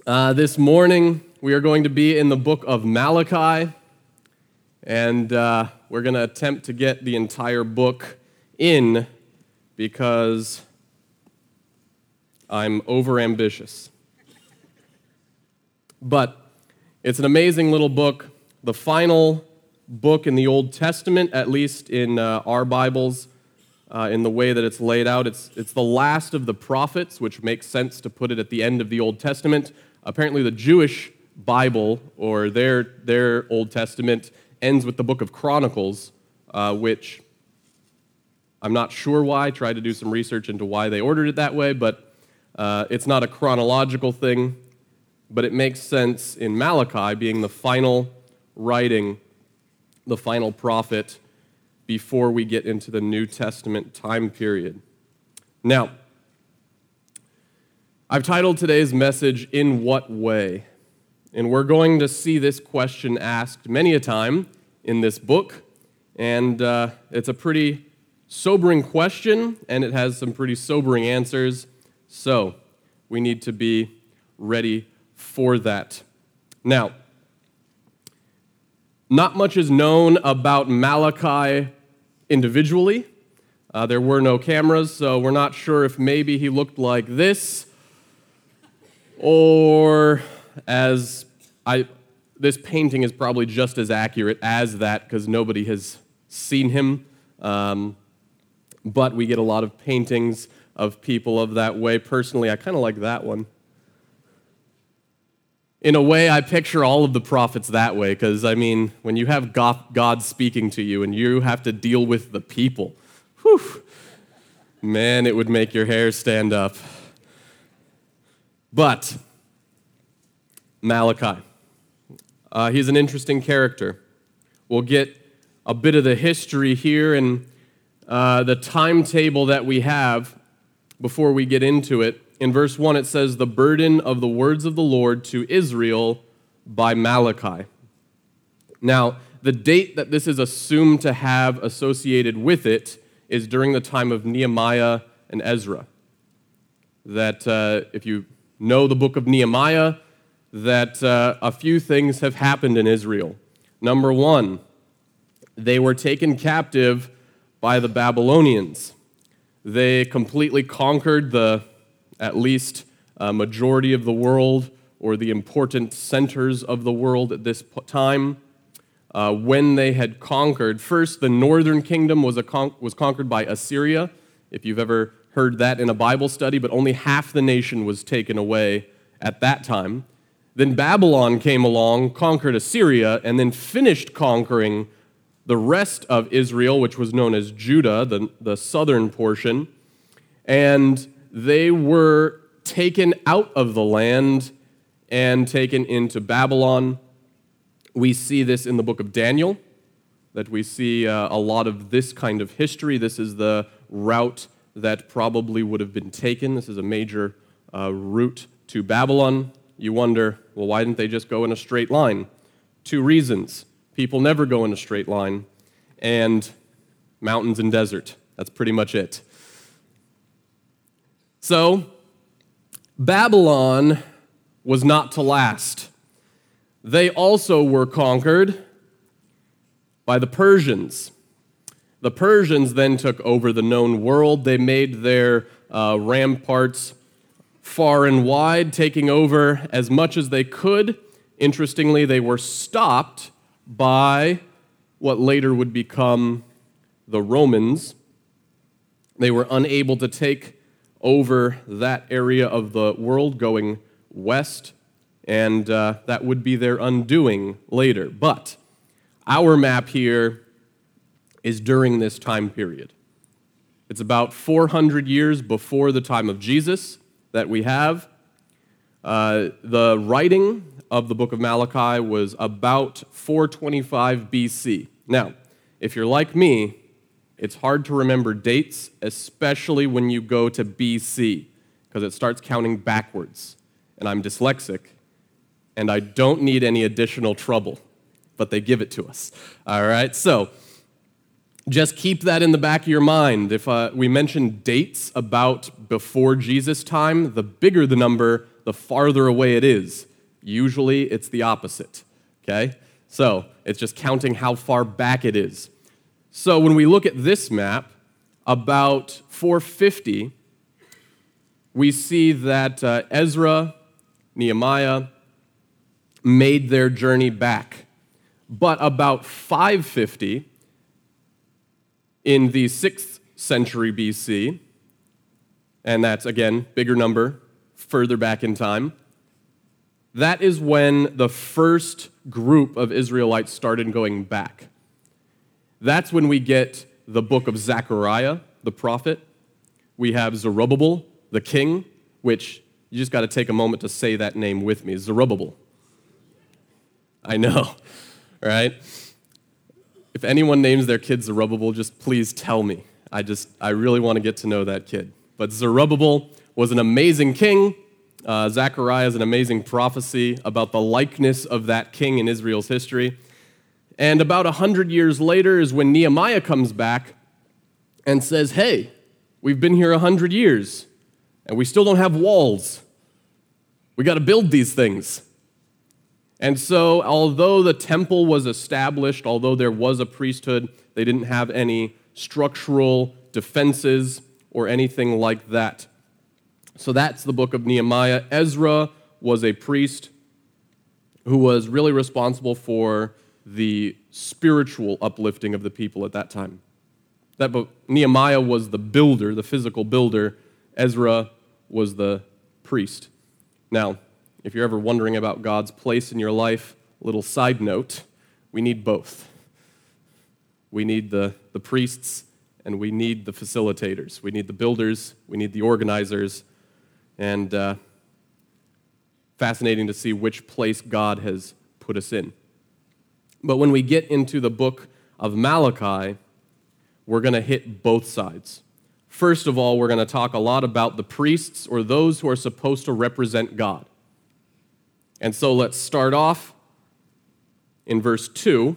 This morning, we are going to be in the book of Malachi, and we're going to attempt to get the entire book in because I'm overambitious. But it's an amazing little book, the final book in the Old Testament, at least in our Bibles, in the way that it's laid out. It's the last of the prophets, which makes sense to put it at the end of the Old Testament. Apparently, the Jewish Bible, or their Old Testament, ends with the book of Chronicles, which I'm not sure why. I tried to do some research into why they ordered it that way, but it's not a chronological thing. But it makes sense in Malachi being the final writing, the final prophet, before we get into the New Testament time period. Now, I've titled today's message, "In What Way?" And we're going to see this question asked many a time in this book, and it's a pretty sobering question, and it has some pretty sobering answers, so we need to be ready for that. Now, not much is known about Malachi individually. There were no cameras, so we're not sure if maybe he looked like this, or this painting is probably just as accurate as that because nobody has seen him. But we get a lot of paintings of people of that way. Personally, I kind of like that one. In a way, I picture all of the prophets that way because, when you have God speaking to you and you have to deal with the people, whew, man, it would make your hair stand up. But Malachi, he's an interesting character. We'll get a bit of the history here and the timetable that we have before we get into it. In verse 1, it says, "The burden of the words of the Lord to Israel by Malachi." Now, the date that this is assumed to have associated with it is during the time of Nehemiah and Ezra. That if you know the book of Nehemiah, that a few things have happened in Israel. Number one, they were taken captive by the Babylonians. They completely conquered at least majority of the world, or the important centers of the world at this time. When they had conquered, first the northern kingdom was conquered by Assyria, if you've ever heard that in a Bible study, but only half the nation was taken away at that time. Then Babylon came along, conquered Assyria, and then finished conquering the rest of Israel, which was known as Judah, the southern portion, and they were taken out of the land and taken into Babylon. We see this in the book of Daniel, that we see a lot of this kind of history. This is the route that probably would have been taken. This is a major route to Babylon. You wonder, well, why didn't they just go in a straight line? Two reasons. People never go in a straight line, and mountains and desert. That's pretty much it. So, Babylon was not to last. They also were conquered by the Persians. The Persians then took over the known world. They made their ramparts far and wide, taking over as much as they could. Interestingly, they were stopped by what later would become the Romans. They were unable to take over that area of the world going west, and that would be their undoing later. But our map here is during this time period. It's about 400 years before the time of Jesus that we have. The writing of the book of Malachi was about 425 BC. Now, if you're like me, it's hard to remember dates, especially when you go to BC, because it starts counting backwards. And I'm dyslexic, and I don't need any additional trouble, but they give it to us. All right, so just keep that in the back of your mind. If we mention dates about before Jesus' time, the bigger the number, the farther away it is. Usually it's the opposite, okay? So it's just counting how far back it is. So when we look at this map, about 450, we see that Ezra, Nehemiah made their journey back. But about 550, in the 6th century BC, and that's, again, bigger number, further back in time, that is when the first group of Israelites started going back. That's when we get the book of Zechariah, the prophet. We have Zerubbabel, the king, which you just got to take a moment to say that name with me, Zerubbabel. I know, right? If anyone names their kid Zerubbabel, just please tell me. I really want to get to know that kid. But Zerubbabel was an amazing king. Zechariah is an amazing prophecy about the likeness of that king in Israel's history. And about 100 years later is when Nehemiah comes back and says, hey, we've been here 100 years, and we still don't have walls. We got to build these things. And so, although the temple was established, although there was a priesthood, they didn't have any structural defenses or anything like that. So that's the book of Nehemiah. Ezra was a priest who was really responsible for the spiritual uplifting of the people at that time. Nehemiah was the builder, the physical builder. Ezra was the priest. Now, if you're ever wondering about God's place in your life, little side note, we need both. We need the priests and we need the facilitators. We need the builders, we need the organizers, and fascinating to see which place God has put us in. But when we get into the book of Malachi, we're going to hit both sides. First of all, we're going to talk a lot about the priests, or those who are supposed to represent God. And so let's start off in verse 2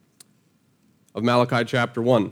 of Malachi chapter 1.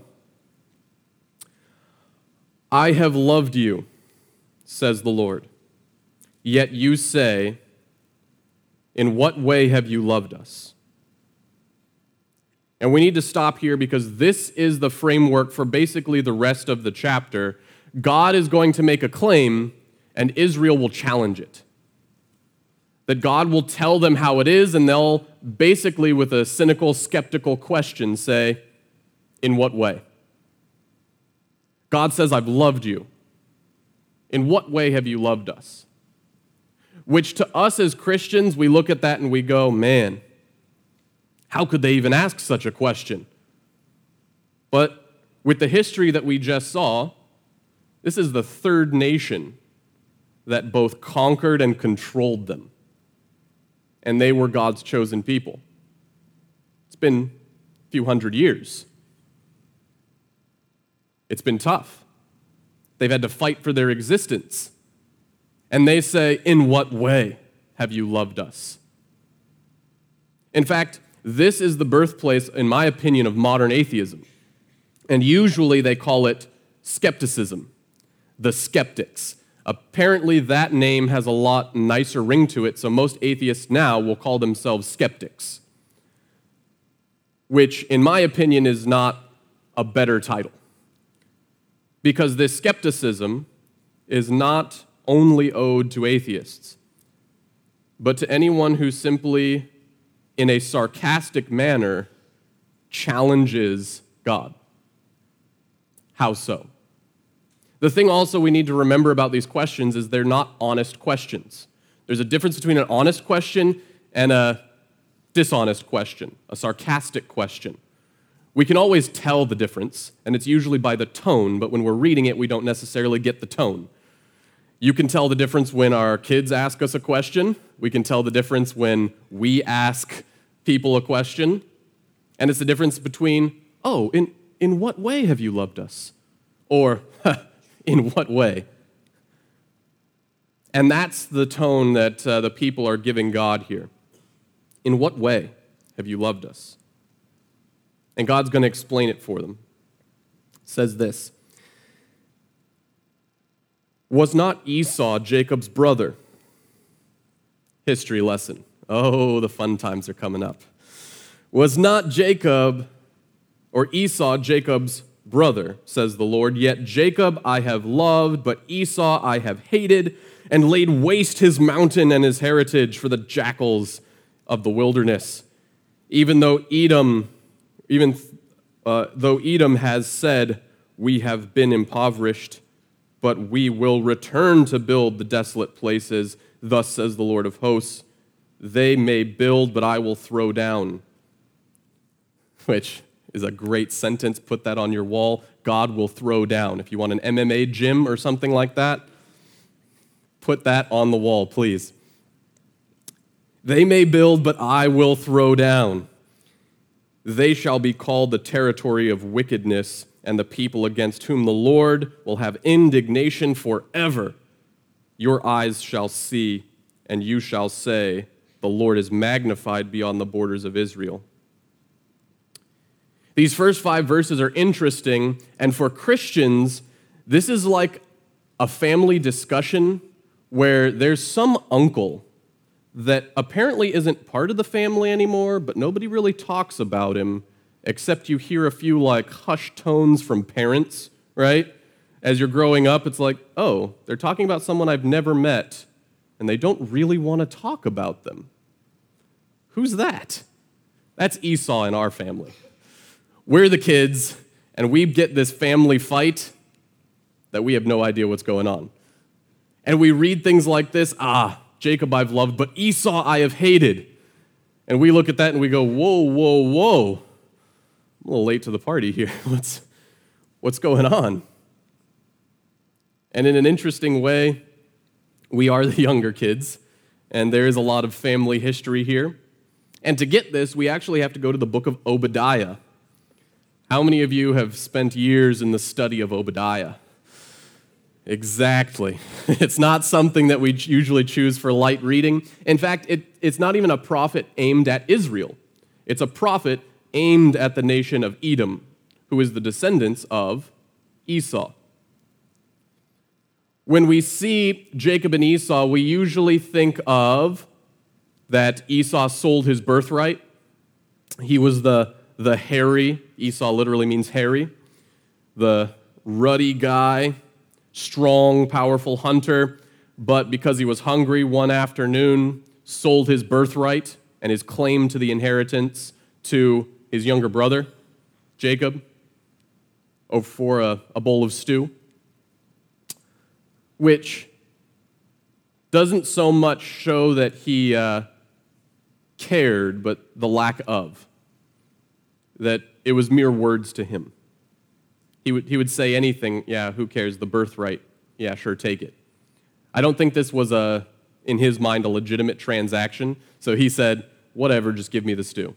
I have loved you, says the Lord. Yet you say, in what way have you loved us? And we need to stop here because this is the framework for basically the rest of the chapter. God is going to make a claim, and Israel will challenge it. That God will tell them how it is, and they'll basically, with a cynical, skeptical question, say, in what way? God says, I've loved you. In what way have you loved us? Which to us as Christians, we look at that and we go, man, how could they even ask such a question? But with the history that we just saw, this is the third nation that both conquered and controlled them. And they were God's chosen people. It's been a few hundred years. It's been tough. They've had to fight for their existence. And they say, in what way have you loved us? In fact, this is the birthplace, in my opinion, of modern atheism. And usually they call it skepticism, the skeptics. Apparently that name has a lot nicer ring to it, so most atheists now will call themselves skeptics, which, in my opinion, is not a better title. Because this skepticism is not only owed to atheists, but to anyone who simply, in a sarcastic manner, challenges God. How so? The thing also we need to remember about these questions is they're not honest questions. There's a difference between an honest question and a dishonest question, a sarcastic question. We can always tell the difference, and it's usually by the tone, but when we're reading it, we don't necessarily get the tone. You can tell the difference when our kids ask us a question. We can tell the difference when we ask people a question. And it's the difference between, oh, in what way have you loved us? Or, in what way? And that's the tone that the people are giving God here. In what way have you loved us? And God's going to explain it for them. It says this, was not Esau Jacob's brother, History lesson. Oh, the fun times are coming up. Was not Jacob or Esau Jacob's brother, says the Lord? Yet Jacob I have loved, but Esau I have hated, and laid waste his mountain and his heritage for the jackals of the wilderness. Even though Edom has said, we have been impoverished, but we will return to build the desolate places. Thus says the Lord of hosts, they may build, but I will throw down. Which is a great sentence. Put that on your wall. God will throw down. If you want an MMA gym or something like that, put that on the wall, please. They may build, but I will throw down. They shall be called the territory of wickedness, and the people against whom the Lord will have indignation forever. Your eyes shall see, and you shall say, the Lord is magnified beyond the borders of Israel. These first 5 verses are interesting, and for Christians, this is like a family discussion where there's some uncle that apparently isn't part of the family anymore, but nobody really talks about him, except you hear a few like hushed tones from parents, right? As you're growing up, it's like, oh, they're talking about someone I've never met, and they don't really want to talk about them. Who's that? That's Esau in our family. We're the kids, and we get this family fight that we have no idea what's going on. And we read things like this, Jacob I've loved, but Esau I have hated. And we look at that and we go, whoa, whoa, whoa. I'm a little late to the party here. What's going on? And in an interesting way, we are the younger kids, and there is a lot of family history here. And to get this, we actually have to go to the book of Obadiah. How many of you have spent years in the study of Obadiah? Exactly. It's not something that we usually choose for light reading. In fact, it's not even a prophet aimed at Israel. It's a prophet aimed at the nation of Edom, who is the descendants of Esau. When we see Jacob and Esau, we usually think of that Esau sold his birthright. He was the hairy, Esau literally means hairy, the ruddy guy, strong, powerful hunter, but because he was hungry one afternoon, sold his birthright and his claim to the inheritance to his younger brother, Jacob, for a bowl of stew, which doesn't so much show that he cared, but the lack of, that it was mere words to him. He would say anything, yeah, who cares, the birthright, yeah, sure, take it. I don't think this was, in his mind, a legitimate transaction, so he said, whatever, just give me the stew.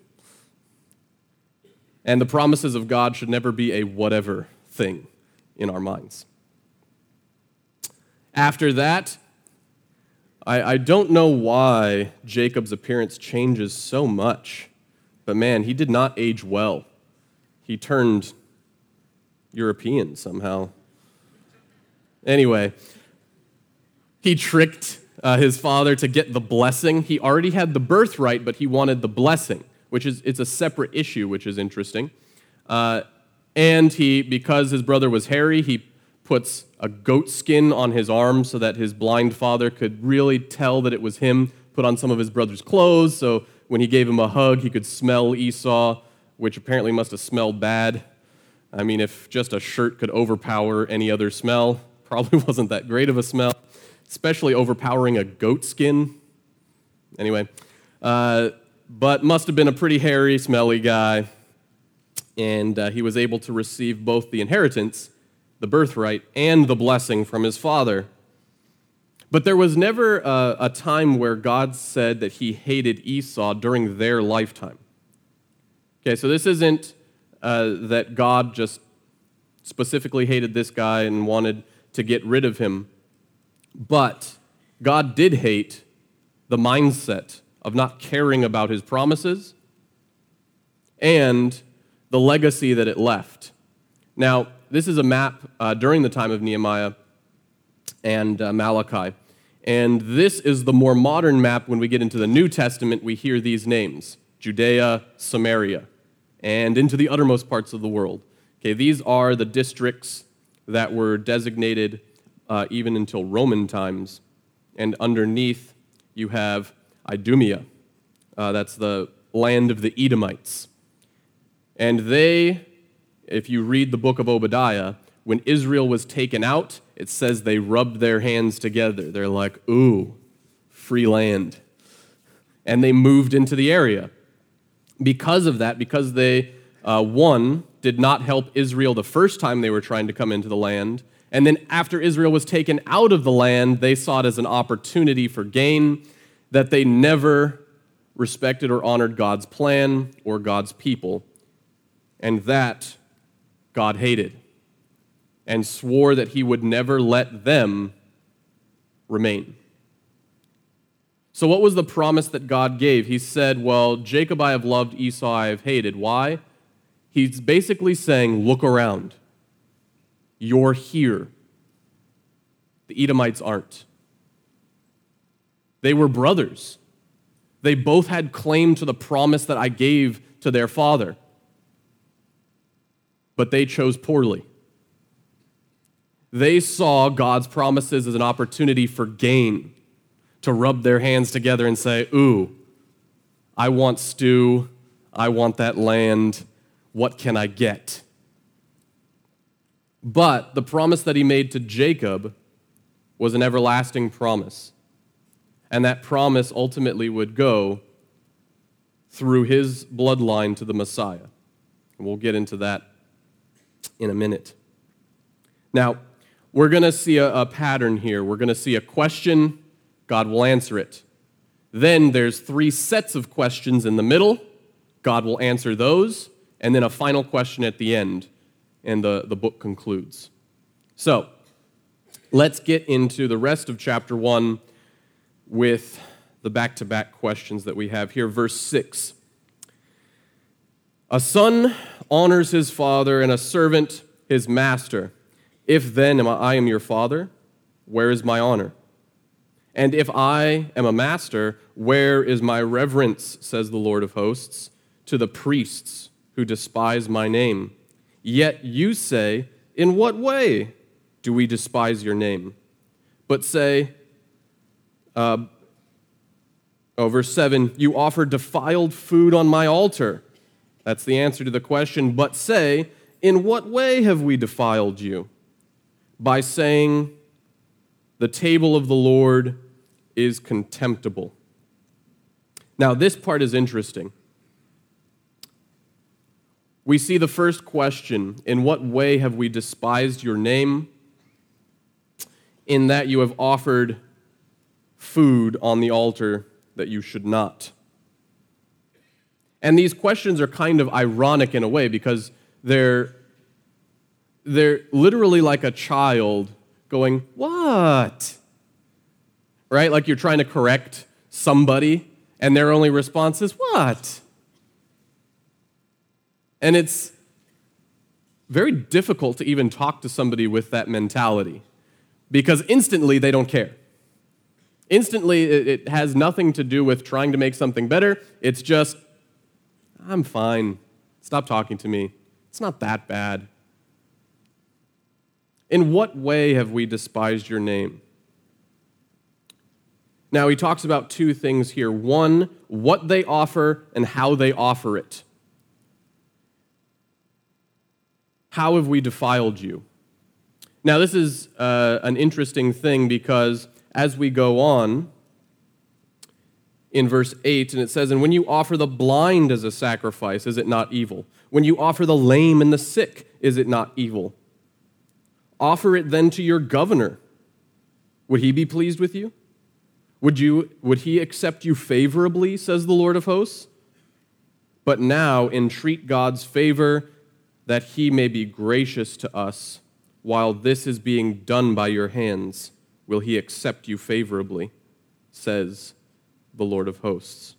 And the promises of God should never be a whatever thing in our minds. After that, I don't know why Jacob's appearance changes so much, but man, he did not age well. He turned European somehow. Anyway, he tricked his father to get the blessing. He already had the birthright, but he wanted the blessing, it's a separate issue, which is interesting. And because his brother was hairy, he puts a goat skin on his arm so that his blind father could really tell that it was him, put on some of his brother's clothes, so when he gave him a hug, he could smell Esau, which apparently must have smelled bad. I mean, if just a shirt could overpower any other smell, probably wasn't that great of a smell, especially overpowering a goat skin. Anyway, but must have been a pretty hairy, smelly guy, and he was able to receive both the inheritance, the birthright, and the blessing from his father. But there was never a time where God said that he hated Esau during their lifetime. Okay, so this isn't that God just specifically hated this guy and wanted to get rid of him, but God did hate the mindset of not caring about his promises and the legacy that it left. Now, this is a map during the time of Nehemiah and Malachi, And this is the more modern map. When we get into the New Testament, we hear these names: Judea, Samaria, and into the uttermost parts of the world. Okay, these are the districts that were designated even until Roman times. And underneath, you have Idumea. That's the land of the Edomites. And they, if you read the book of Obadiah, when Israel was taken out, it says they rubbed their hands together. They're like, ooh, free land. And they moved into the area. Because of that, because they, one, did not help Israel the first time they were trying to come into the land, and then after Israel was taken out of the land, they saw it as an opportunity for gain, that they never respected or honored God's plan or God's people. And that God hated, and swore that he would never let them remain. So what was the promise that God gave? He said, well, Jacob I have loved, Esau I have hated. Why? He's basically saying, look around. You're here. The Edomites aren't. They were brothers. They both had claim to the promise that I gave to their father. But they chose poorly. They saw God's promises as an opportunity for gain, to rub their hands together and say, ooh, I want stew, I want that land, what can I get? But the promise that he made to Jacob was an everlasting promise. And that promise ultimately would go through his bloodline to the Messiah. And we'll get into that in a minute. Now, we're going to see a pattern here. We're going to see a question, God will answer it. Then there's 3 sets of questions in the middle, God will answer those, and then a final question at the end, and the book concludes. So, let's get into the rest of chapter 1 with the back-to-back questions that we have here. Verse 6. A son honors his father, and a servant his master. If then I am your father, where is my honor? And if I am a master, where is my reverence, says the Lord of hosts, to the priests who despise my name? Yet you say, in what way do we despise your name? But say, verse 7, you offer defiled food on my altar. That's the answer to the question. But say, in what way have we defiled you? By saying, the table of the Lord is contemptible. Now, this part is interesting. We see the first question, in what way have we despised your name? In that you have offered food on the altar that you should not. And these questions are kind of ironic in a way because they're literally like a child going, what? Right? Like you're trying to correct somebody, and their only response is, what? And it's very difficult to even talk to somebody with that mentality because instantly they don't care. Instantly, it has nothing to do with trying to make something better. It's just, I'm fine. Stop talking to me. It's not that bad. In what way have we despised your name? Now, he talks about 2 things here. One, what they offer and how they offer it. How have we defiled you? Now, this is an interesting thing because as we go on in verse 8, and it says, and when you offer the blind as a sacrifice, is it not evil? When you offer the lame and the sick, is it not evil? Offer it then to your governor. Would he be pleased with you? Would he accept you favorably, says the Lord of hosts? But now entreat God's favor that he may be gracious to us. While this is being done by your hands, will he accept you favorably, says the Lord of hosts.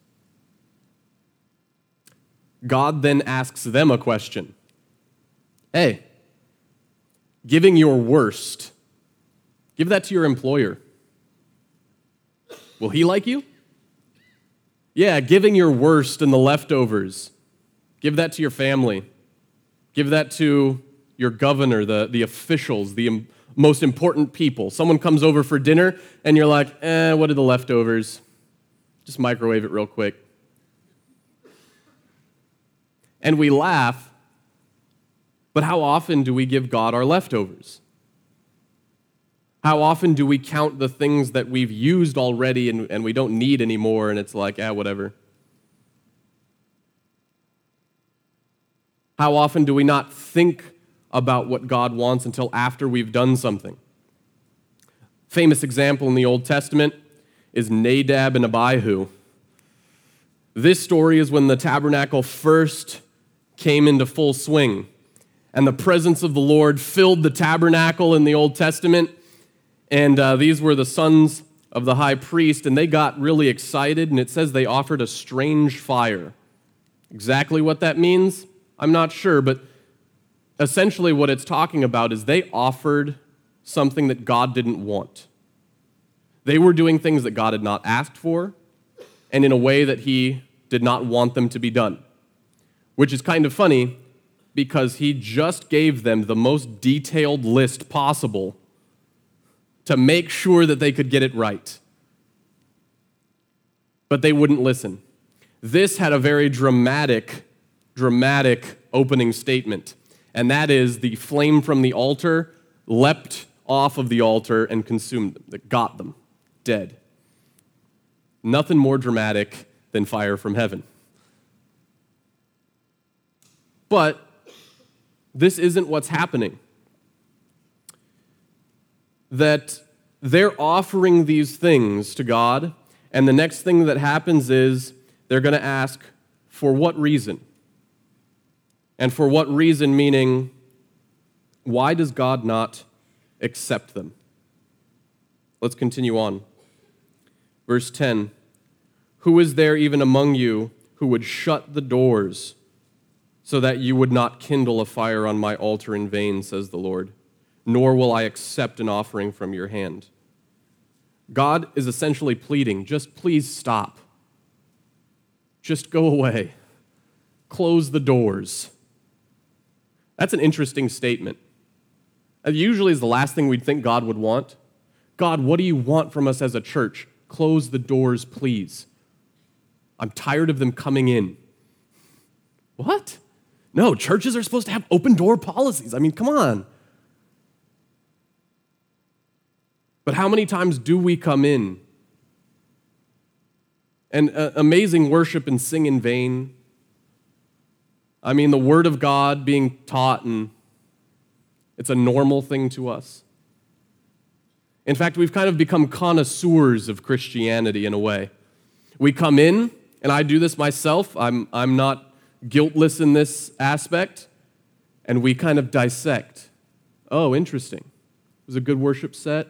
God then asks them a question. Hey, giving your worst, give that to your employer. Will he like you? Yeah, giving your worst and the leftovers. Give that to your family. Give that to your governor, the officials, the most important people. Someone comes over for dinner, and you're like, what are the leftovers? Just microwave it real quick. And we laugh, but how often do we give God our leftovers? How often do we count the things that we've used already and we don't need anymore, and it's like, whatever? How often do we not think about what God wants until after we've done something? Famous example in the Old Testament is Nadab and Abihu. This story is when the tabernacle first came into full swing, and the presence of the Lord filled the tabernacle in the Old Testament. And these were the sons of the high priest, and they got really excited, and it says they offered a strange fire. Exactly what that means, I'm not sure, but essentially what it's talking about is they offered something that God didn't want. They were doing things that God had not asked for, and in a way that he did not want them to be done, which is kind of funny because he just gave them the most detailed list possible to make sure that they could get it right. But they wouldn't listen. This had a very dramatic opening statement, and that is the flame from the altar leapt off of the altar and consumed them, that got them dead. Nothing more dramatic than fire from heaven. But this isn't what's happening. That they're offering these things to God, and the next thing that happens is they're going to ask, for what reason? And for what reason, meaning, why does God not accept them? Let's continue on. Verse 10, who is there even among you who would shut the doors so that you would not kindle a fire on my altar in vain, says the Lord? Nor will I accept an offering from your hand. God is essentially pleading, just please stop. Just go away. Close the doors. That's an interesting statement. It usually is the last thing we'd think God would want. God, what do you want from us as a church? Close the doors, please. I'm tired of them coming in. What? No, churches are supposed to have open door policies. I mean, come on. But how many times do we come in and amazing worship and sing in vain? I mean, the Word of God being taught, and it's a normal thing to us. In fact, we've kind of become connoisseurs of Christianity in a way. We come in, and I do this myself. I'm not guiltless in this aspect, and we kind of dissect. Oh, interesting. It was a good worship set.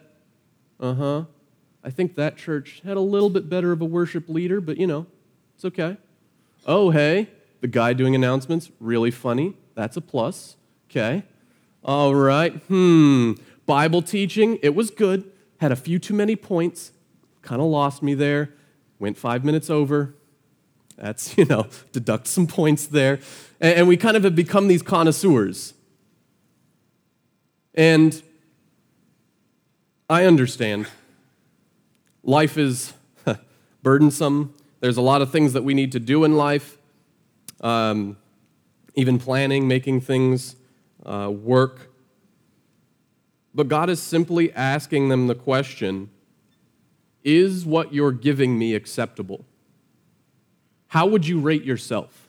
I think that church had a little bit better of a worship leader, but it's okay. Oh, hey, the guy doing announcements, really funny. That's a plus. Okay. All right. Bible teaching, it was good. Had a few too many points. Kind of lost me there. Went 5 minutes over. That's, deduct some points there. And we kind of have become these connoisseurs. And I understand. Life is burdensome. There's a lot of things that we need to do in life, even planning, making things work. But God is simply asking them the question, is what you're giving me acceptable? How would you rate yourself?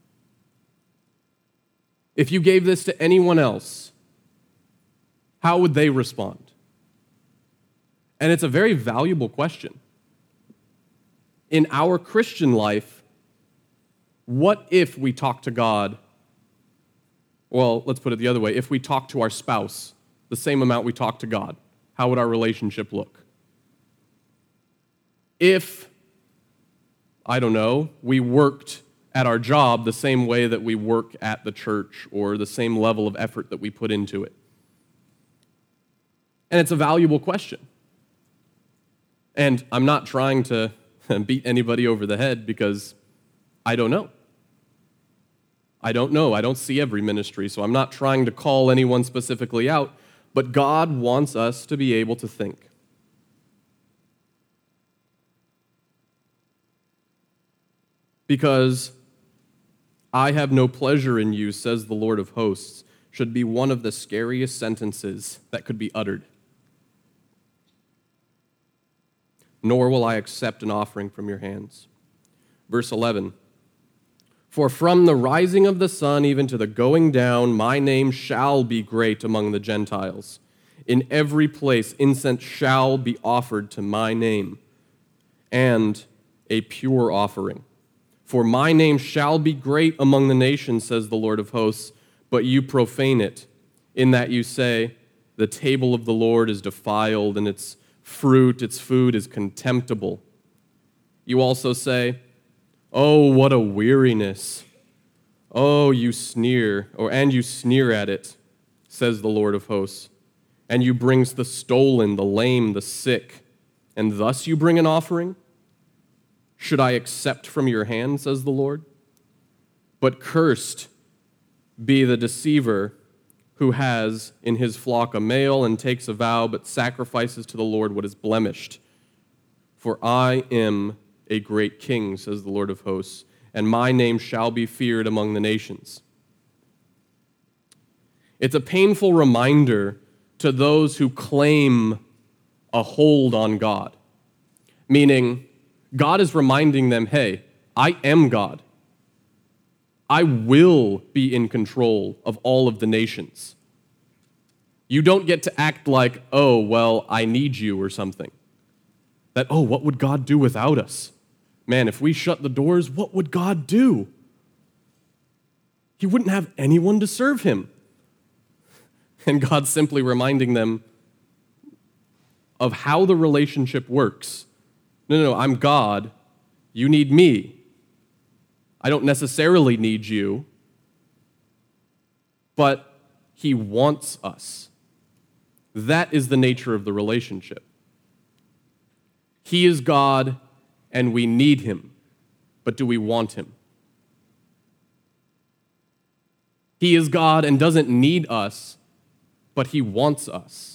If you gave this to anyone else, how would they respond? And it's a very valuable question. In our Christian life, what if we talk to God? Well, let's put it the other way. If we talk to our spouse the same amount we talk to God, how would our relationship look? If, I don't know, we worked at our job the same way that we work at the church, or the same level of effort that we put into it. And it's a valuable question. And I'm not trying to beat anybody over the head because I don't know. I don't know. I don't see every ministry, so I'm not trying to call anyone specifically out, but God wants us to be able to think. Because I have no pleasure in you, says the Lord of hosts, should be one of the scariest sentences that could be uttered. Nor will I accept an offering from your hands. Verse 11, for from the rising of the sun even to the going down, my name shall be great among the Gentiles. In every place incense shall be offered to my name, and a pure offering. For my name shall be great among the nations, says the Lord of hosts, but you profane it, in that you say, the table of the Lord is defiled, and its fruit, its food is contemptible. You also say, oh, what a weariness. Oh, you sneer, and you sneer at it, says the Lord of hosts. And you bring the stolen, the lame, the sick, and thus you bring an offering? Should I accept from your hand, says the Lord? But cursed be the deceiver who has in his flock a male and takes a vow, but sacrifices to the Lord what is blemished. For I am a great king, says the Lord of hosts, and my name shall be feared among the nations. It's a painful reminder to those who claim a hold on God, meaning God is reminding them, hey, I am God. I will be in control of all of the nations. You don't get to act like, oh, well, I need you or something. That, oh, what would God do without us? Man, if we shut the doors, what would God do? He wouldn't have anyone to serve him. And God's simply reminding them of how the relationship works. No, I'm God. You need me. I don't necessarily need you, but he wants us. That is the nature of the relationship. He is God, and we need him, but do we want him? He is God and doesn't need us, but he wants us.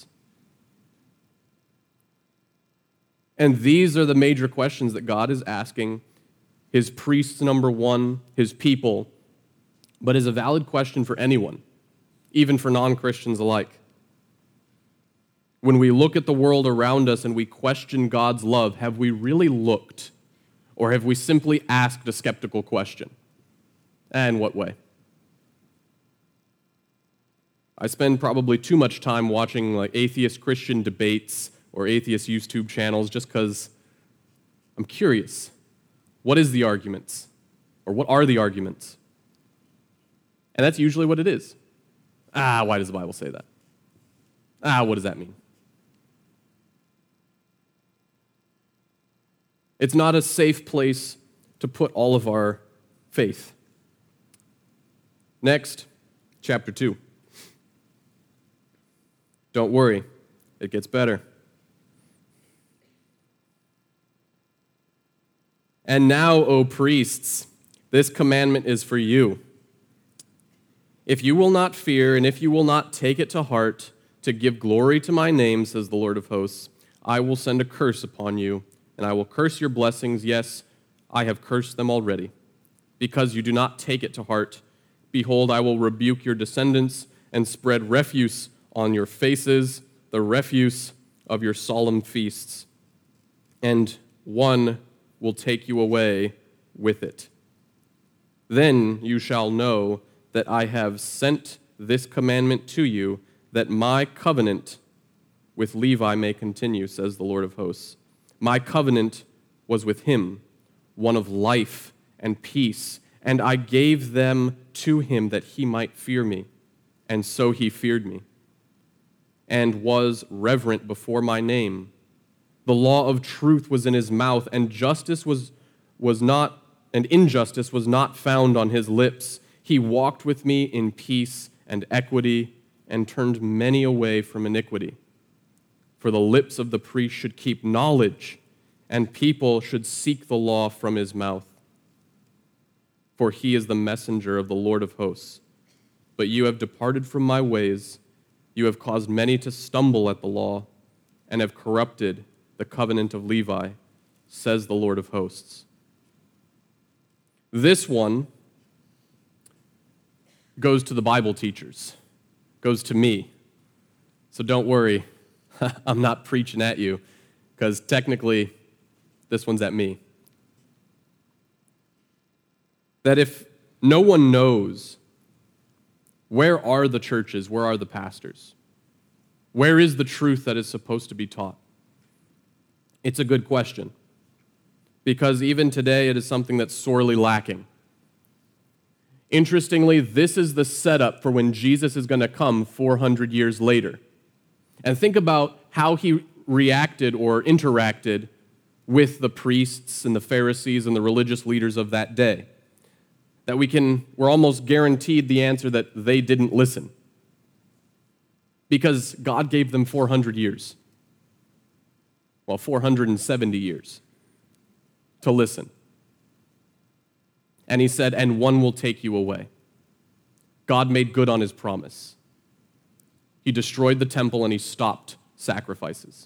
And these are the major questions that God is asking his priests, number one, his people, but is a valid question for anyone, even for non-Christians alike. When we look at the world around us and we question God's love, have we really looked, or have we simply asked a skeptical question? And in what way? I spend probably too much time watching like atheist Christian debates or atheist YouTube channels just because I'm curious. What is the arguments? Or what are the arguments? And that's usually what it is. Why does the Bible say that? What does that mean? It's not a safe place to put all of our faith. Next, chapter 2. Don't worry, it gets better. And now, O priests, this commandment is for you. If you will not fear, and if you will not take it to heart to give glory to my name, says the Lord of hosts, I will send a curse upon you, and I will curse your blessings. Yes, I have cursed them already. Because you do not take it to heart, behold, I will rebuke your descendants and spread refuse on your faces, the refuse of your solemn feasts. And one will take you away with it. Then you shall know that I have sent this commandment to you, that my covenant with Levi may continue, says the Lord of hosts. My covenant was with him, one of life and peace, and I gave them to him that he might fear me, and so he feared me, and was reverent before my name. The law of truth was in his mouth, and injustice was not found on his lips. He walked with me in peace and equity, and turned many away from iniquity. For the lips of the priest should keep knowledge, and people should seek the law from his mouth. For he is the messenger of the Lord of hosts. But you have departed from my ways. You have caused many to stumble at the law, and have corrupted the covenant of Levi, says the Lord of hosts. This one goes to the Bible teachers, goes to me. So don't worry, I'm not preaching at you, because technically this one's at me. That if no one knows, where are the churches, where are the pastors? Where is the truth that is supposed to be taught? It's a good question, because even today it is something that's sorely lacking. Interestingly, this is the setup for when Jesus is going to come 400 years later. And think about how he reacted or interacted with the priests and the Pharisees and the religious leaders of that day. That we're almost guaranteed the answer that they didn't listen. Because God gave them 400 years. Well, 470 years to listen. And he said, and one will take you away. God made good on his promise. He destroyed the temple and he stopped sacrifices.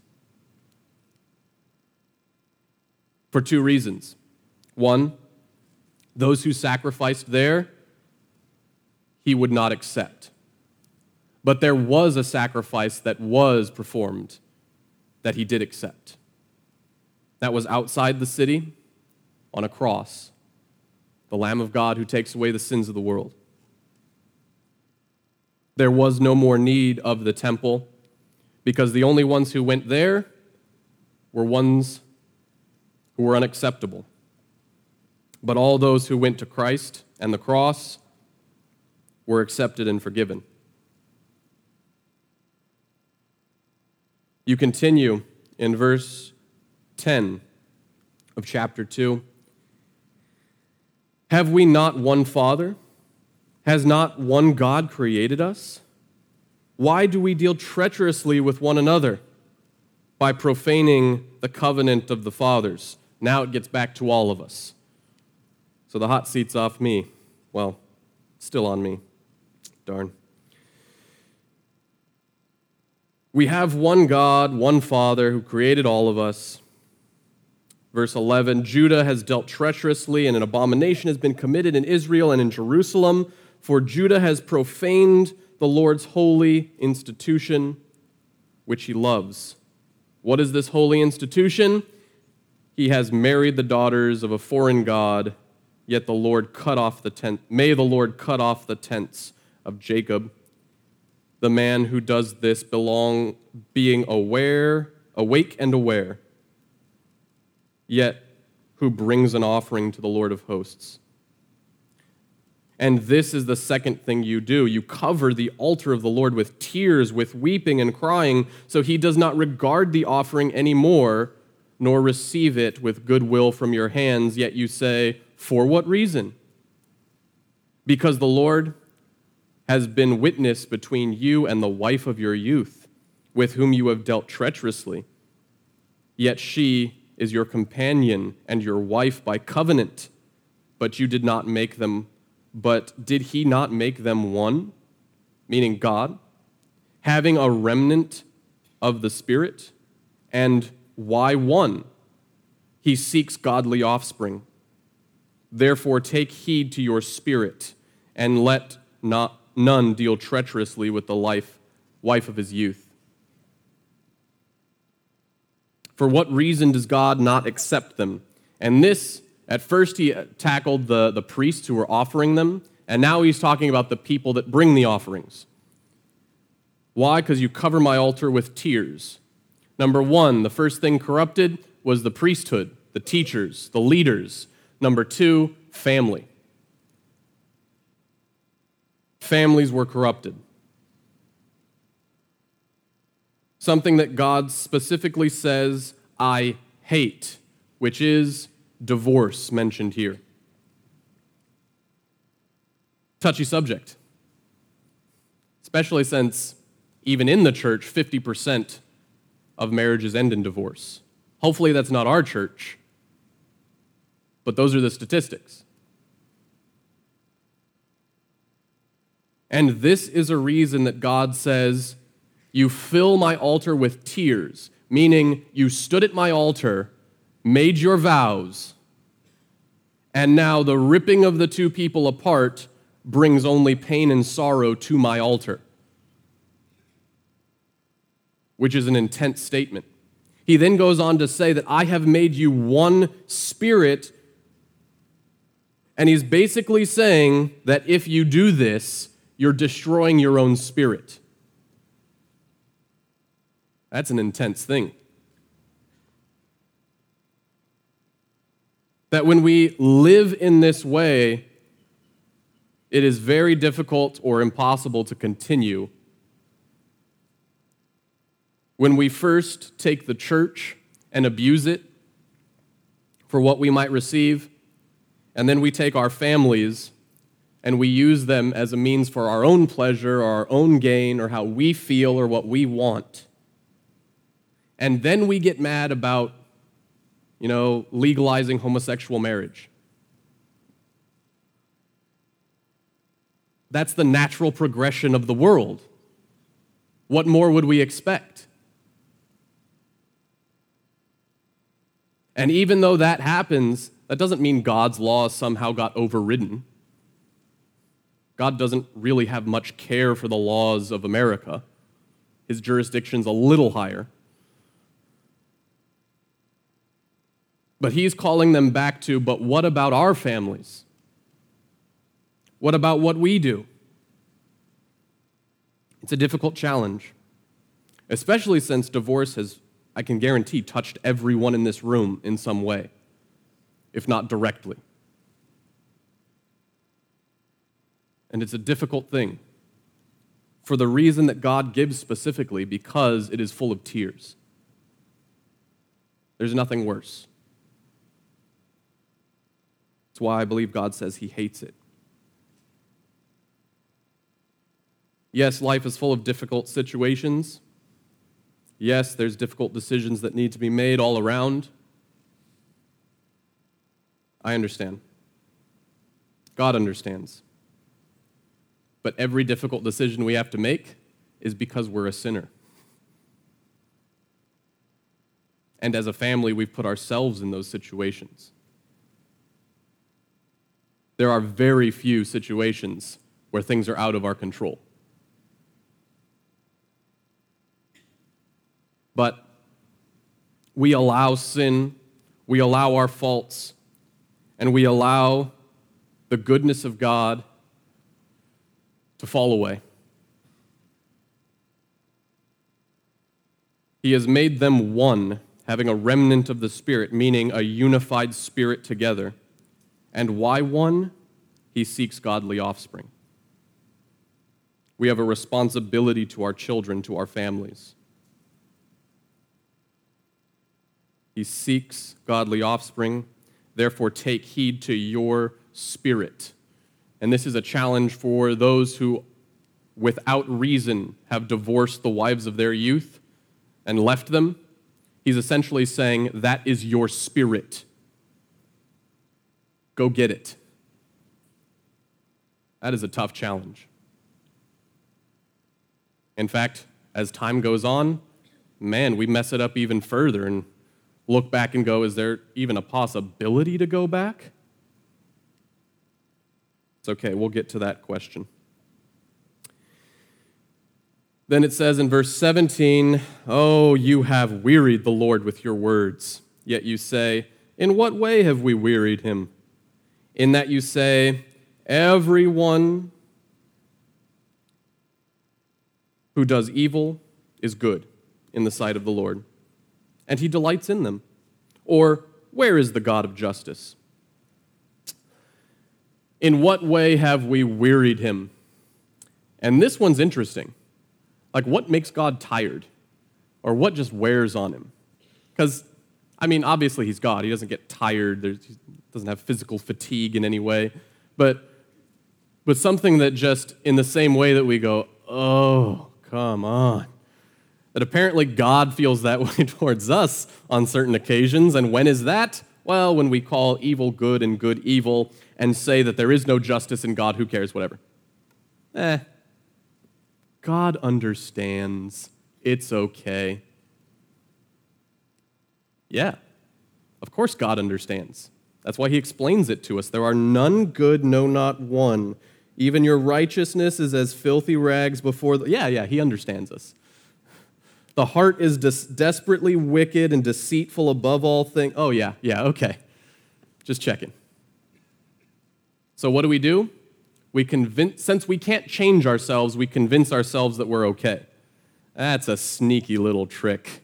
For two reasons. One, those who sacrificed there, he would not accept. But there was a sacrifice that was performed that he did accept. That was outside the city on a cross, the Lamb of God who takes away the sins of the world. There was no more need of the temple because the only ones who went there were ones who were unacceptable. But all those who went to Christ and the cross were accepted and forgiven. You continue in verse 10 of chapter 2. Have we not one Father? Has not one God created us? Why do we deal treacherously with one another by profaning the covenant of the fathers? Now it gets back to all of us. So the hot seat's off me. Well, still on me. Darn. We have one God, one Father who created all of us. Verse 11, Judah has dealt treacherously, and an abomination has been committed in Israel and in Jerusalem, for Judah has profaned the Lord's holy institution, which he loves. What is this holy institution? He has married the daughters of a foreign god, yet the Lord cut off the tent. May the Lord cut off the tents of Jacob. The man who does this being awake and aware, yet who brings an offering to the Lord of hosts. And this is the second thing you do. You cover the altar of the Lord with tears, with weeping and crying, so he does not regard the offering anymore, nor receive it with goodwill from your hands. Yet you say, for what reason? Because the Lord has been witness between you and the wife of your youth, with whom you have dealt treacherously. Yet she is your companion and your wife by covenant, but did he not make them one, meaning God, having a remnant of the Spirit? And why one? He seeks godly offspring. Therefore take heed to your spirit, and let none deal treacherously with the wife of his youth. For what reason does God not accept them? And this, at first he tackled the priests who were offering them, and now he's talking about the people that bring the offerings. Why? Because you cover my altar with tears. Number one, the first thing corrupted was the priesthood, the teachers, the leaders. Number two, family. Families were corrupted. Something that God specifically says, I hate, which is divorce, mentioned here. Touchy subject. Especially since, even in the church, 50% of marriages end in divorce. Hopefully that's not our church, but those are the statistics. And this is a reason that God says, you fill my altar with tears, meaning you stood at my altar, made your vows, and now the ripping of the two people apart brings only pain and sorrow to my altar, which is an intense statement. He then goes on to say that I have made you one spirit, and he's basically saying that if you do this, you're destroying your own spirit. That's an intense thing. That when we live in this way, it is very difficult or impossible to continue. When we first take the church and abuse it for what we might receive, and then we take our families and we use them as a means for our own pleasure or our own gain or how we feel or what we want. And then we get mad about, legalizing homosexual marriage. That's the natural progression of the world. What more would we expect? And even though that happens, that doesn't mean God's laws somehow got overridden. God doesn't really have much care for the laws of America. His jurisdiction's a little higher. But he's calling them back to, but what about our families? What about what we do? It's a difficult challenge, especially since divorce has, I can guarantee, touched everyone in this room in some way, if not directly. And it's a difficult thing for the reason that God gives specifically, because it is full of tears. There's nothing worse. That's why I believe God says he hates it. Yes, life is full of difficult situations. Yes, there's difficult decisions that need to be made all around. I understand. God understands. But every difficult decision we have to make is because we're a sinner. And as a family, we've put ourselves in those situations. There are very few situations where things are out of our control. But we allow sin, we allow our faults, and we allow the goodness of God to fall away. He has made them one, having a remnant of the Spirit, meaning a unified spirit together. And why one? He seeks godly offspring. We have a responsibility to our children, to our families. He seeks godly offspring. Therefore, take heed to your spirit. And this is a challenge for those who, without reason, have divorced the wives of their youth and left them. He's essentially saying, that is your spirit. Go get it. That is a tough challenge. In fact, as time goes on, we mess it up even further and look back and go, is there even a possibility to go back? It's okay, we'll get to that question. Then it says in verse 17, oh, you have wearied the Lord with your words. Yet you say, in what way have we wearied him? In that you say, everyone who does evil is good in the sight of the Lord, and he delights in them. Or, where is the God of justice? In what way have we wearied him? And this one's interesting. Like, what makes God tired? Or what just wears on him? Because, obviously he's God. He doesn't get tired. He doesn't have physical fatigue in any way. But something that just, in the same way that we go, oh, come on. that apparently God feels that way towards us on certain occasions. And when is that? Well, when we call evil good and good evil and say that there is no justice in God, who cares, whatever. God understands. It's okay. Yeah, of course God understands. That's why he explains it to us. There are none good, no, not one. Even your righteousness is as filthy rags before the... Yeah, he understands us. The heart is desperately wicked and deceitful above all things. Oh, yeah, okay. Just checking. So what do? Since we can't change ourselves, we convince ourselves that we're okay. That's a sneaky little trick.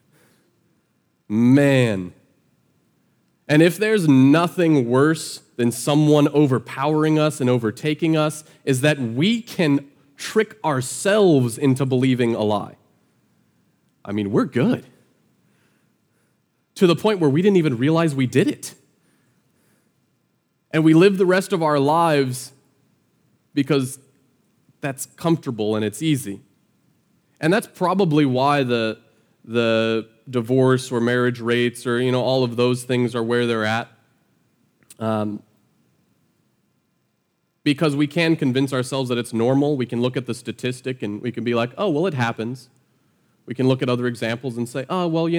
Man. And if there's nothing worse than someone overpowering us and overtaking us, is that we can trick ourselves into believing a lie. I mean, we're good. To the point where we didn't even realize we did it. And we live the rest of our lives because that's comfortable and it's easy. And that's probably why the divorce or marriage rates or, all of those things are where they're at. Because we can convince ourselves that it's normal. We can look at the statistic and we can be like, oh, well, it happens. We can look at other examples and say, oh, well,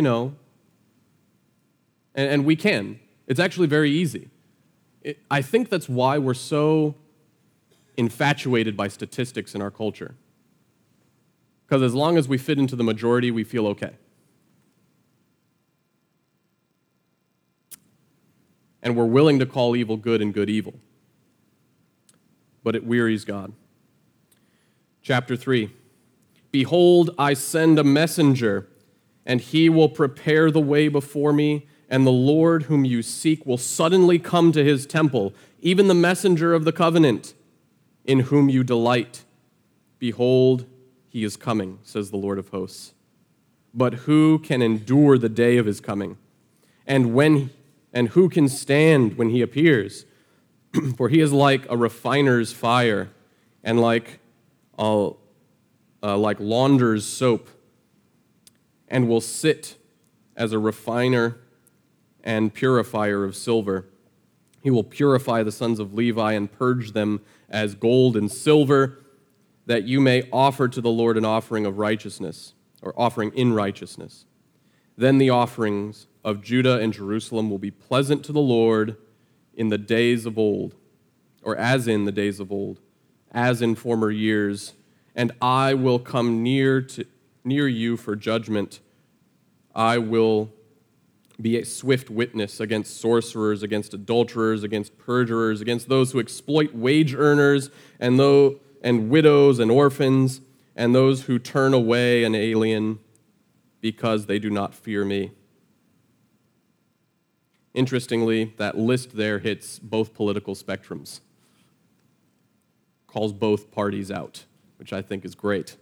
And we can. It's actually very easy. I think that's why we're so infatuated by statistics in our culture. Because as long as we fit into the majority, we feel okay. And we're willing to call evil good and good evil. But it wearies God. Chapter 3. Behold, I send a messenger, and he will prepare the way before me, and the Lord whom you seek will suddenly come to his temple, even the messenger of the covenant, in whom you delight. Behold, he is coming, says the Lord of hosts. But who can endure the day of his coming? And who can stand when he appears? For he is like a refiner's fire, and like launder's soap, and will sit as a refiner and purifier of silver. He will purify the sons of Levi and purge them as gold and silver, that you may offer to the Lord an offering of righteousness, or offering in righteousness. Then the offerings of Judah and Jerusalem will be pleasant to the Lord in the days of old, or as in the days of old, as in former years, and I will come near you for judgment. I will be a swift witness against sorcerers, against adulterers, against perjurers, against those who exploit wage earners, and widows and orphans, and those who turn away an alien because they do not fear me. Interestingly, that list there hits both political spectrums, calls both parties out, which I think is great.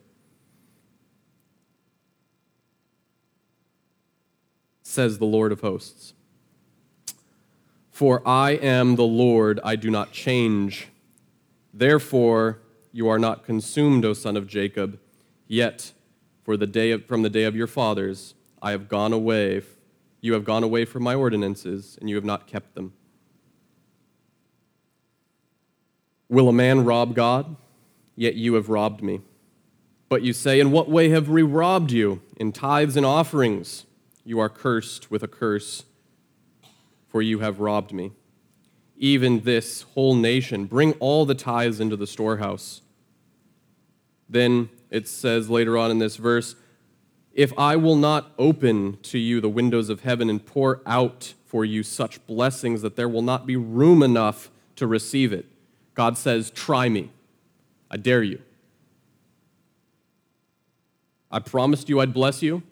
Says the Lord of hosts, for I am the Lord, I do not change. Therefore, you are not consumed, O son of Jacob. Yet, from the day of your fathers, I have gone away. You have gone away from my ordinances, and you have not kept them. Will a man rob God? Yet you have robbed me. But you say, in what way have we robbed you? In tithes and offerings. You are cursed with a curse, for you have robbed me. Even this whole nation, bring all the tithes into the storehouse. Then it says later on in this verse, if I will not open to you the windows of heaven and pour out for you such blessings that there will not be room enough to receive it. God says, try me. I dare you. I promised you I'd bless you.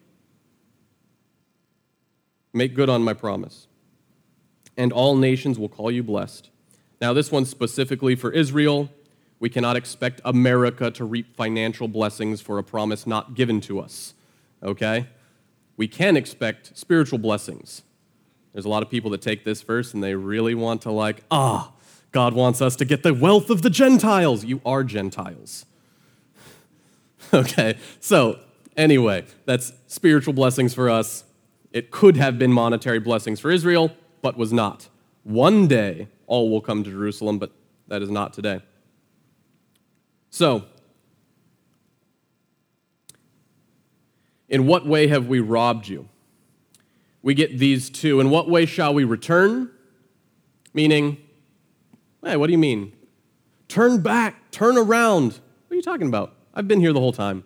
Make good on my promise. And all nations will call you blessed. Now, this one's specifically for Israel. We cannot expect America to reap financial blessings for a promise not given to us, okay? We can expect spiritual blessings. There's a lot of people that take this verse and they really want to God wants us to get the wealth of the Gentiles. You are Gentiles. Okay, so Anyway, that's spiritual blessings for us. It could have been monetary blessings for Israel, but was not. One day, all will come to Jerusalem, but that is not today. So, in what way have we robbed you? We get these two. In what way shall we return? Meaning, hey, what do you mean? Turn back, turn around. What are you talking about? I've been here the whole time.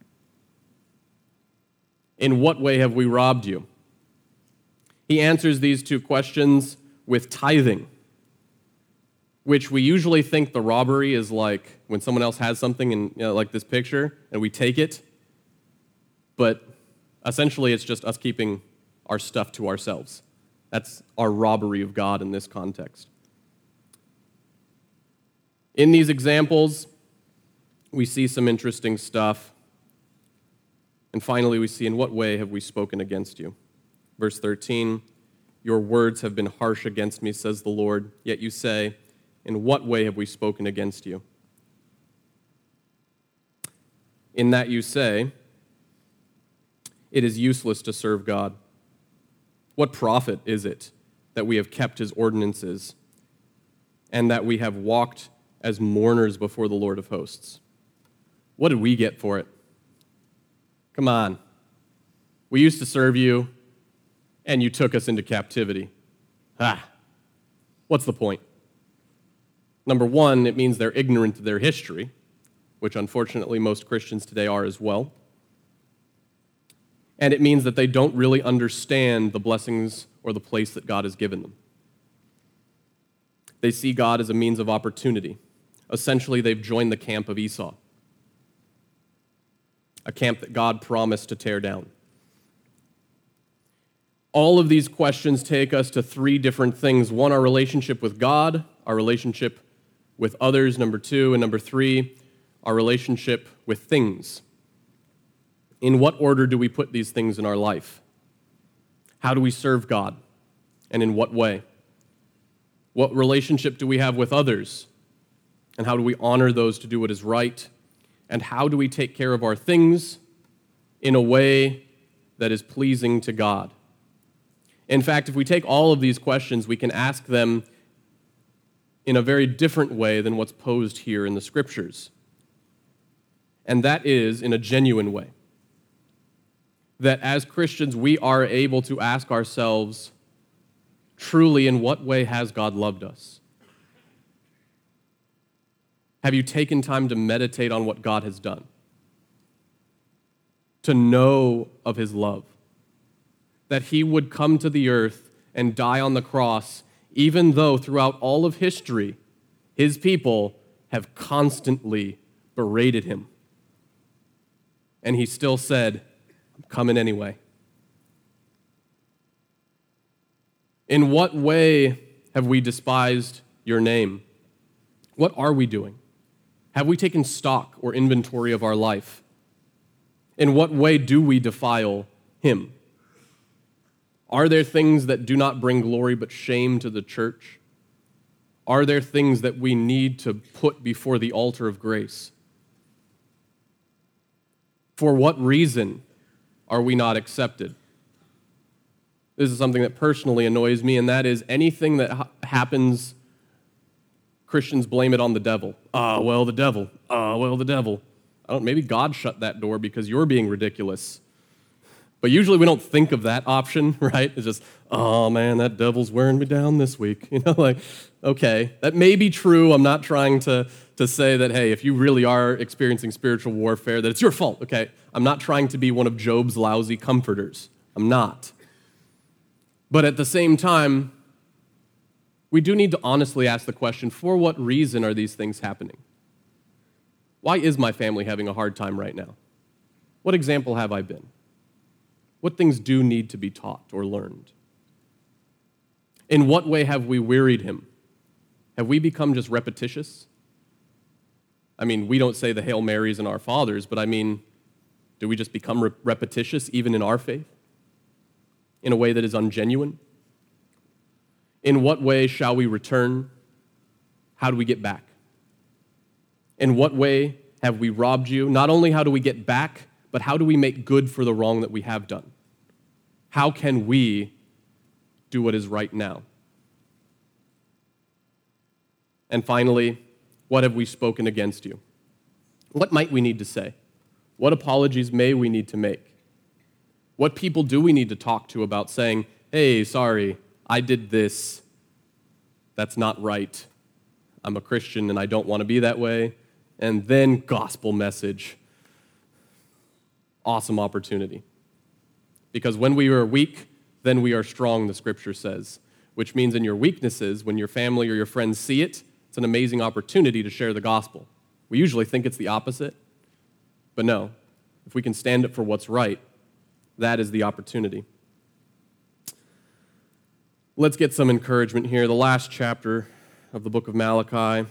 In what way have we robbed you? He answers these two questions with tithing, which we usually think the robbery is like when someone else has something, and like this picture, and we take it. But essentially, it's just us keeping our stuff to ourselves. That's our robbery of God in this context. In these examples, we see some interesting stuff. And finally, we see, in what way have we spoken against you? Verse 13, your words have been harsh against me, says the Lord. Yet you say, in what way have we spoken against you? In that you say, it is useless to serve God. What profit is it that we have kept his ordinances and that we have walked as mourners before the Lord of hosts? What did we get for it? Come on. We used to serve you, and you took us into captivity. What's the point? Number one, it means they're ignorant of their history, which unfortunately most Christians today are as well. And it means that they don't really understand the blessings or the place that God has given them. They see God as a means of opportunity. Essentially, they've joined the camp of Esau, a camp that God promised to tear down. All of these questions take us to three different things. One, our relationship with God, our relationship with others, number two, and number three, our relationship with things. In what order do we put these things in our life? How do we serve God? And in what way? What relationship do we have with others? And how do we honor those to do what is right? And how do we take care of our things in a way that is pleasing to God? In fact, if we take all of these questions, we can ask them in a very different way than what's posed here in the Scriptures. And that is in a genuine way. That as Christians, we are able to ask ourselves, truly, in what way has God loved us? Have you taken time to meditate on what God has done? To know of his love? That he would come to the earth and die on the cross, even though throughout all of history, his people have constantly berated him. And he still said, I'm coming anyway. In what way have we despised your name? What are we doing? Have we taken stock or inventory of our life? In what way do we defile him? Are there things that do not bring glory but shame to the church? Are there things that we need to put before the altar of grace? For what reason are we not accepted? This is something that personally annoys me, and that is anything that happens, Christians blame it on the devil. The devil. The devil. Maybe God shut that door because you're being ridiculous. But usually we don't think of that option, right? It's just, oh man, that devil's wearing me down this week. Okay, that may be true. I'm not trying to say that, hey, if you really are experiencing spiritual warfare, that it's your fault, okay? I'm not trying to be one of Job's lousy comforters. I'm not. But at the same time, we do need to honestly ask the question, for what reason are these things happening? Why is my family having a hard time right now? What example have I been? What things do need to be taught or learned? In what way have we wearied him? Have we become just repetitious? We don't say the Hail Marys and Our Fathers, but do we just become repetitious even in our faith? In a way that is ungenuine? In what way shall we return? How do we get back? In what way have we robbed you? Not only how do we get back, but how do we make good for the wrong that we have done? How can we do what is right now? And finally, what have we spoken against you? What might we need to say? What apologies may we need to make? What people do we need to talk to about saying, hey, sorry, I did this. That's not right. I'm a Christian and I don't want to be that way. And then gospel message. Awesome opportunity. Because when we are weak, then we are strong, the scripture says. Which means in your weaknesses, when your family or your friends see it, it's an amazing opportunity to share the gospel. We usually think it's the opposite. But no, if we can stand up for what's right, that is the opportunity. Let's get some encouragement here. The last chapter of the book of Malachi.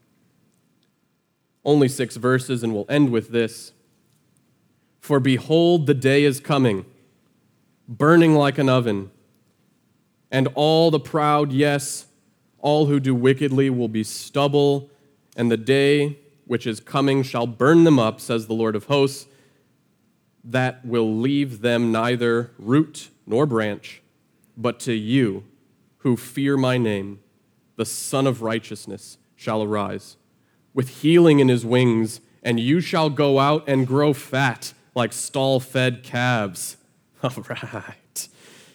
Only 6 verses, and we'll end with this. For behold, the day is coming, burning like an oven, and all the proud, yes, all who do wickedly will be stubble, and the day which is coming shall burn them up, says the Lord of hosts, that will leave them neither root nor branch, but to you who fear my name, the Son of Righteousness shall arise, with healing in his wings, and you shall go out and grow fat like stall-fed calves. All right.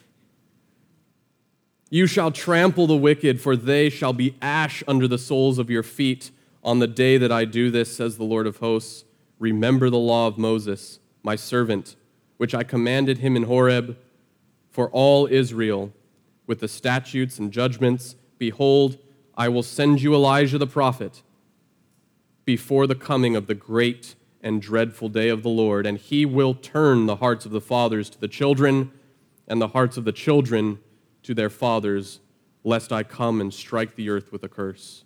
You shall trample the wicked, for they shall be ash under the soles of your feet on the day that I do this, says the Lord of hosts. Remember the law of Moses, my servant, which I commanded him in Horeb for all Israel, with the statutes and judgments. Behold, I will send you Elijah the prophet before the coming of the great and dreadful day of the Lord, and he will turn the hearts of the fathers to the children, and the hearts of the children to their fathers, lest I come and strike the earth with a curse.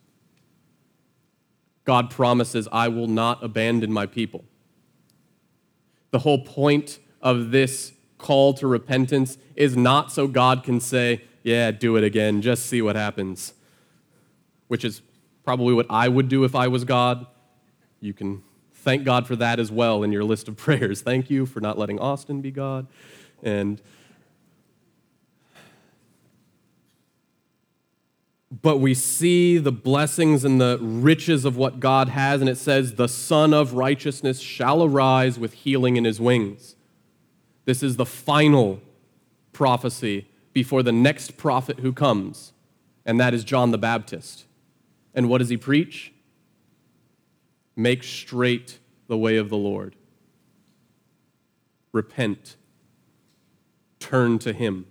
God promises, I will not abandon my people. The whole point of this call to repentance is not so God can say, yeah, do it again, just see what happens, which is probably what I would do if I was God. You can thank God for that as well in your list of prayers. Thank you for not letting Austin be God. But we see the blessings and the riches of what God has, and it says, the Son of Righteousness shall arise with healing in his wings. This is the final prophecy before the next prophet who comes, and that is John the Baptist. And what does he preach? Make straight the way of the Lord. Repent. Turn to him.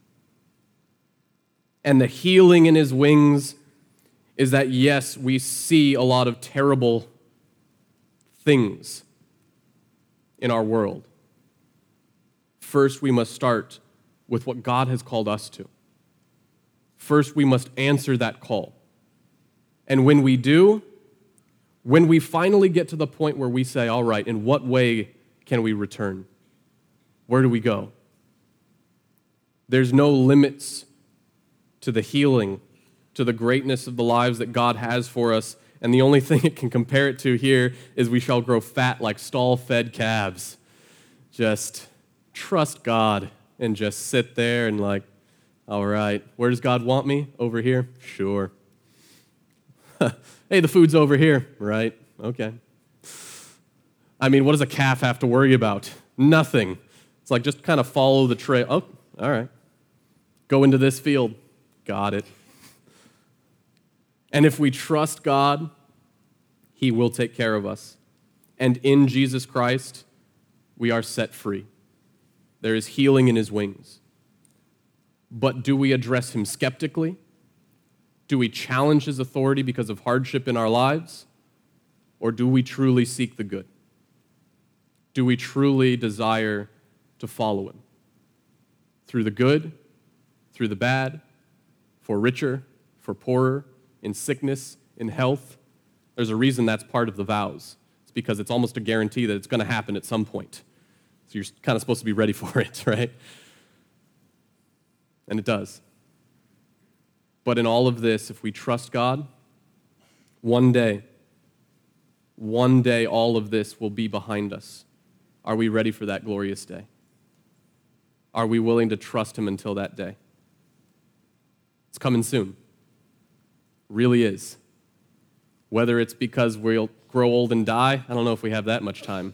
And the healing in his wings is that, yes, we see a lot of terrible things in our world. First, we must start with what God has called us to. First, we must answer that call. And when we do, when we finally get to the point where we say, all right, in what way can we return? Where do we go? There's no limits to the healing, to the greatness of the lives that God has for us. And the only thing it can compare it to here is we shall grow fat like stall-fed calves. Just trust God and just sit there and like, all right, where does God want me? Over here? Sure. Hey, the food's over here, right? Okay. I mean, what does a calf have to worry about? Nothing. It's like just kind of follow the trail. Oh, all right. Go into this field. Got it. And if we trust God, he will take care of us. And in Jesus Christ, we are set free. There is healing in his wings. But do we address him skeptically? Do we challenge his authority because of hardship in our lives? Or do we truly seek the good? Do we truly desire to follow him? Through the good, through the bad, for richer, for poorer, in sickness, in health. There's a reason that's part of the vows. It's because it's almost a guarantee that it's going to happen at some point. So you're kind of supposed to be ready for it, right? And it does. But in all of this, if we trust God, one day, all of this will be behind us. Are we ready for that glorious day? Are we willing to trust him until that day? It's coming soon. Really is. Whether it's because we'll grow old and die, I don't know if we have that much time.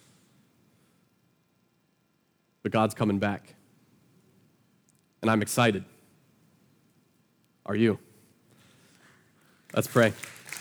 But God's coming back. And I'm excited. Are you? Let's pray.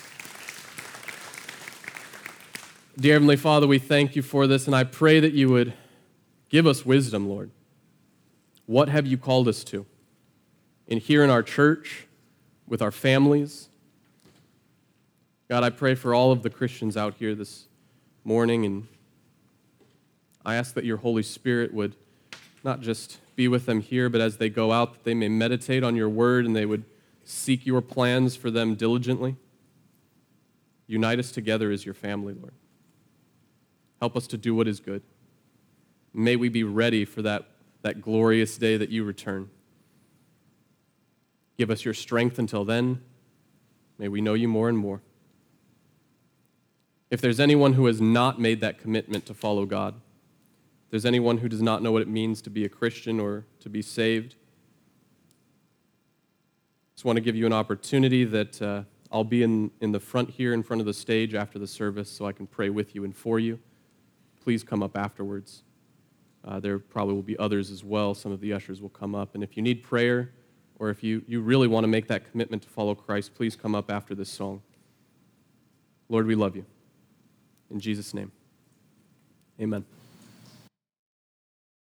Dear Heavenly Father, we thank you for this, and I pray that you would give us wisdom, Lord. What have you called us to? Here in our church, with our families. God, I pray for all of the Christians out here this morning, and I ask that your Holy Spirit would not just be with them here, but as they go out, that they may meditate on your word and they would seek your plans for them diligently. Unite us together as your family, Lord. Help us to do what is good. May we be ready for that glorious day that you return. Give us your strength until then. May we know you more and more. If there's anyone who has not made that commitment to follow God, if there's anyone who does not know what it means to be a Christian or to be saved, I just want to give you an opportunity that I'll be in the front here in front of the stage after the service so I can pray with you and for you. Please come up afterwards. There probably will be others as well. Some of the ushers will come up. And if you need prayer or if you really want to make that commitment to follow Christ, please come up after this song. Lord, we love you. In Jesus' name, amen.